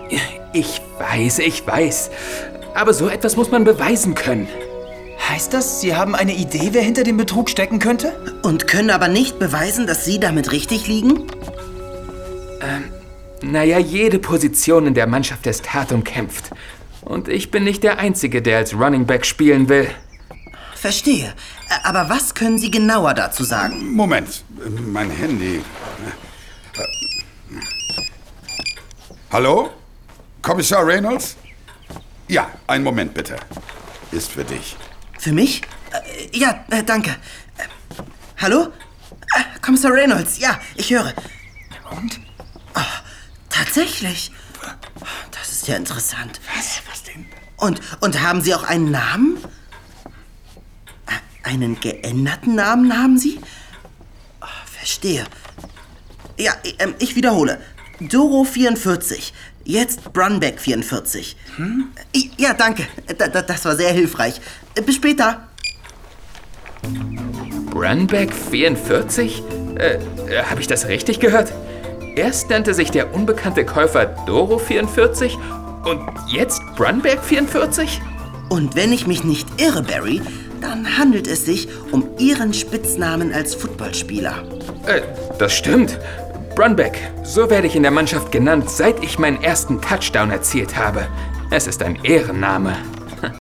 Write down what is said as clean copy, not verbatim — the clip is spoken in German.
Ich weiß. Aber so etwas muss man beweisen können. Heißt das, Sie haben eine Idee, wer hinter dem Betrug stecken könnte? Und können aber nicht beweisen, dass Sie damit richtig liegen? Naja, jede Position in der Mannschaft ist hart umkämpft. Und ich bin nicht der Einzige, der als Running Back spielen will. Verstehe. Aber was können Sie genauer dazu sagen? Moment, mein Handy. Hallo? Kommissar Reynolds? Ja, einen Moment bitte. Ist für dich. Für mich? Ja, danke. Hallo? Kommissar Reynolds, ja, ich höre. Und? Oh, tatsächlich. Das ist ja interessant. Was denn? Und haben Sie auch einen Namen? Einen geänderten Namen haben Sie? Oh, verstehe. Ja, ich wiederhole. Doro 44. Jetzt Brunbeck 44. Ja, danke. Das war sehr hilfreich. Bis später. Brunbeck 44? Habe ich das richtig gehört? Erst nannte sich der unbekannte Käufer Doro 44 und jetzt Brunbeck 44? Und wenn ich mich nicht irre, Barry, dann handelt es sich um Ihren Spitznamen als Footballspieler. Das stimmt. Brunbeck, so werde ich in der Mannschaft genannt, seit ich meinen ersten Touchdown erzielt habe. Es ist ein Ehrenname.